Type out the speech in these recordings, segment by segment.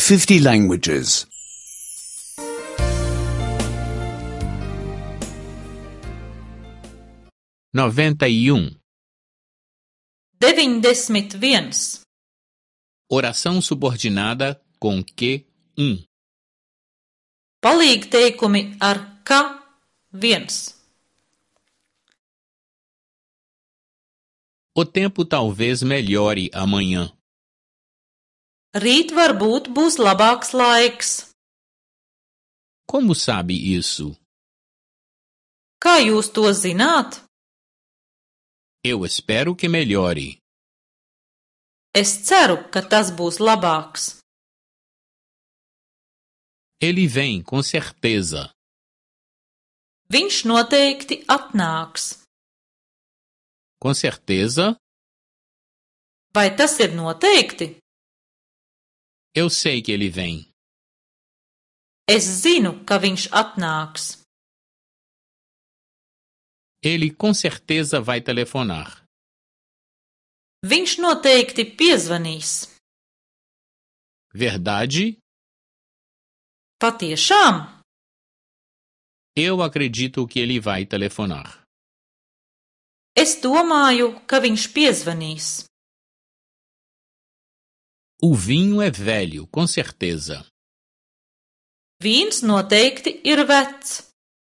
50 languages. 91. 91. Oração subordinada com que Palīgteikumi ar ka viens. O tempo talvez melhore amanhã. Rīt varbūt būs labāks laiks. Como sabe isso? Kā jūs to zināt? Eu espero que melhore. Es ceru, ka tas būs labāks. Ele vem, com certeza. Viņš noteikti atnāks. Com certeza? Vai tas ir noteikti? Eu sei que ele vem. Es zinu, ka viņš atnāks. Ele com certeza vai telefonar. Viņš noteikti piezvanīs. Verdade? Patiešām? Eu acredito que ele vai telefonar. Es domāju, ka viņš piezvanīs. O vinho é velho, com certeza. Vīns noteikti ir vecs.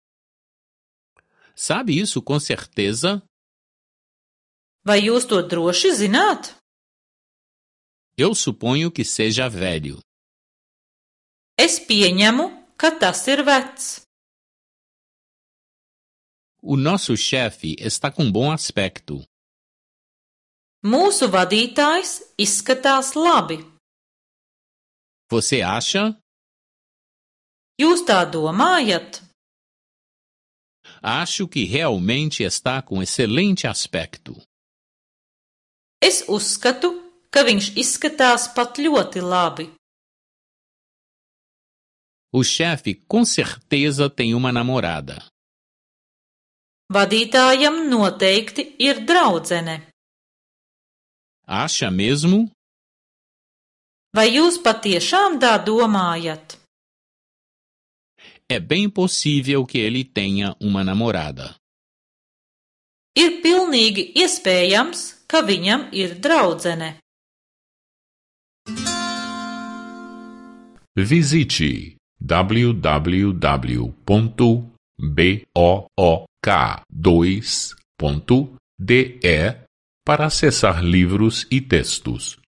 Sabe isso com certeza? Vai jūs to droši zināt? Eu suponho que seja velho. Es pieņemu, ka tas ir vecs. O nosso chefe está com bom aspecto. Mūsu vadītājs izskatās labi. Você acha? Jūs tā domājat? Acho que realmente está com excelente aspecto. Es uzskatu, ka viņš izskatās pat ļoti labi. O chefe com certeza tem uma namorada. Vadītājam noteikti ir draudzene. Acha mesmo? Vai jūs patiešām tā domājat? É bem possível que ele tenha uma namorada. Ir pilnīgi iespējams, ka viņam ir draudzene. Visite www.book2.de para acessar livros e textos.